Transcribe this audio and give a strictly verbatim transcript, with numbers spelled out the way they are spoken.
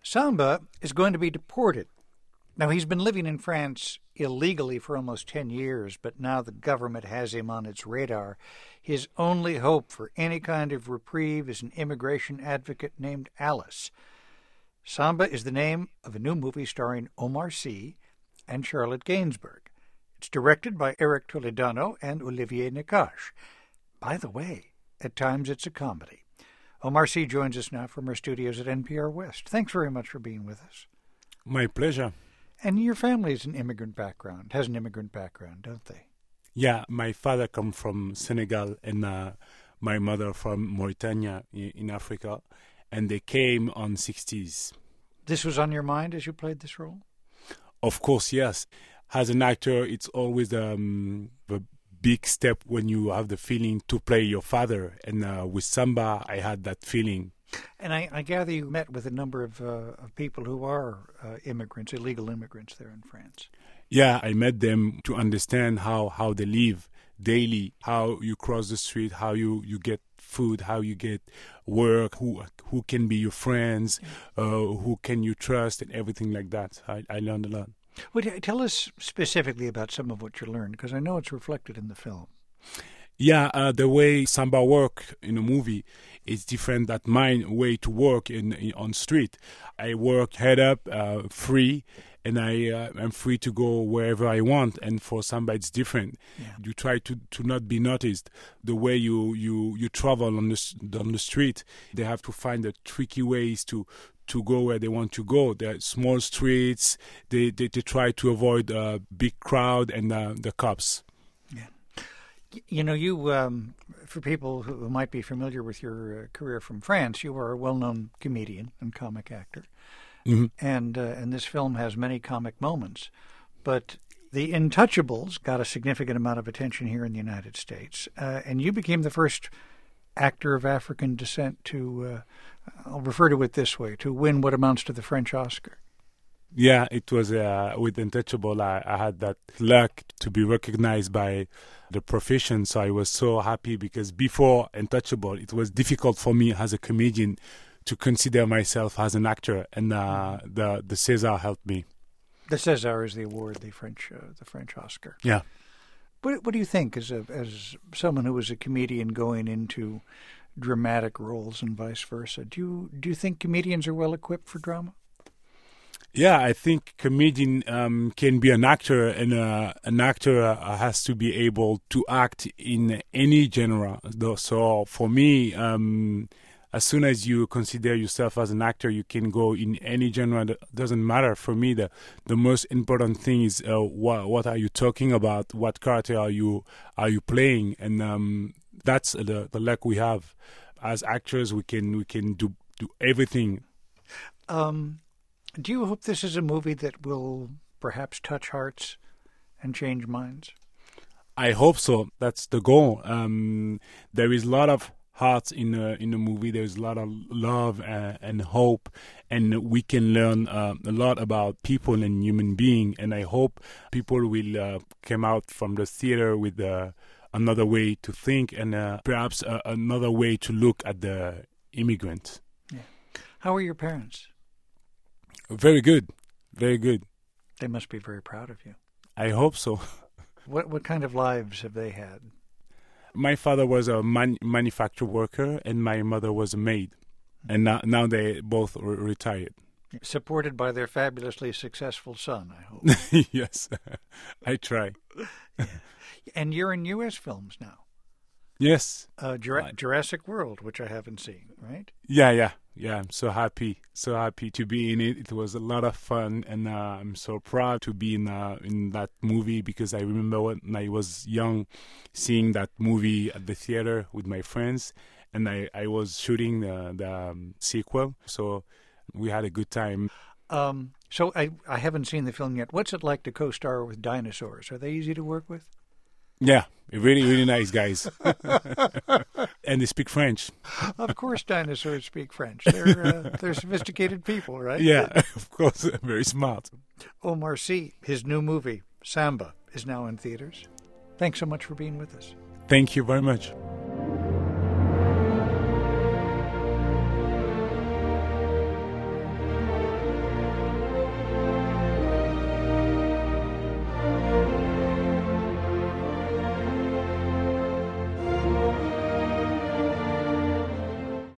Samba is going to be deported. Now, he's been living in France illegally for almost ten years, but now the government has him on its radar. His only hope for any kind of reprieve is an immigration advocate named Alice. Samba is the name of a new movie starring Omar Sy and Charlotte Gainsbourg. It's directed by Eric Toledano and Olivier Nakache. By the way, at times it's a comedy. Omar Sy joins us now from our studios at N P R West. Thanks very much for being with us. My pleasure. And your family has an immigrant background, has an immigrant background, don't they? Yeah, my father comes from Senegal and uh, my mother from Mauritania in Africa, and they came on sixties. This was on your mind as you played this role? Of course, yes. As an actor, it's always um, the big step when you have the feeling to play your father. And uh, with Samba, I had that feeling. And I, I gather you met with a number of, uh, of people who are uh, immigrants, illegal immigrants there in France. Yeah, I met them to understand how, how they live daily, how you cross the street, how you, you get food, how you get work, who who can be your friends, uh, who can you trust, and everything like that. I, I learned a lot. Well, tell us specifically about some of what you learned, because I know it's reflected in the film. Yeah, uh, the way Samba work in a movie is different than my way to work in, in on street. I work head up, uh, free, and I uh, am free to go wherever I want. And for Samba, it's different. Yeah. You try to, to not be noticed. The way you, you, you travel on the on the street, they have to find the tricky ways to. to go where they want to go. There are small streets. They they, they try to avoid a big crowd and uh, the cops. Yeah. You know, you, um, for people who might be familiar with your uh, career from France, you are a well-known comedian and comic actor. Mm-hmm. And, uh, and this film has many comic moments. But The Intouchables got a significant amount of attention here in the United States. Uh, and you became the first actor of African descent to, uh, I'll refer to it this way, to win what amounts to the French Oscar. Yeah, it was uh, with Untouchable, I, I had that luck to be recognized by the profession, so I was so happy because before Untouchable, it was difficult for me as a comedian to consider myself as an actor, and uh, the the César helped me. The César is the award, the French uh, the French Oscar. Yeah. What, what do you think, as a, as someone who was a comedian going into dramatic roles and vice versa? Do you do you think comedians are well equipped for drama? Yeah, I think comedian um, can be an actor, and uh, an actor uh, has to be able to act in any genre. So for me, um, as soon as you consider yourself as an actor, you can go in any genre. That doesn't matter. For me, the the most important thing is uh, what what are you talking about? What character are you are you playing? And um, that's the the luck we have as actors. We can we can do do everything. Um, do you hope this is a movie that will perhaps touch hearts and change minds? I hope so. That's the goal. Um, there is a lot of hearts in a, in the movie. There's a lot of love uh, and hope, and we can learn uh, a lot about people and human being. And I hope people will uh, come out from the theater with uh, another way to think and uh, perhaps uh, another way to look at the immigrant. Yeah. How are your parents? Very good, very good. They must be very proud of you. I hope so. What what kind of lives have they had? My father was a man- manufacturer worker, and my mother was a maid. And now, now they both re- retired. Supported by their fabulously successful son, I hope. Yes, I try. Yeah. And you're in U S films now. Yes. Uh, Jura- Jurassic World, which I haven't seen, right? Yeah, yeah, yeah. I'm so happy, so happy to be in it. It was a lot of fun, and uh, I'm so proud to be in uh, in that movie because I remember when I was young, seeing that movie at the theater with my friends, and I, I was shooting the, the um, sequel, so we had a good time. Um, so I, I haven't seen the film yet. What's it like to co-star with dinosaurs? Are they easy to work with? Yeah, really, really nice guys. And they speak French. Of course dinosaurs speak French. They're uh, they're sophisticated people, right? Yeah, of course, very smart. Omar Sy, his new movie, Samba, is now in theaters. Thanks so much for being with us. Thank you very much.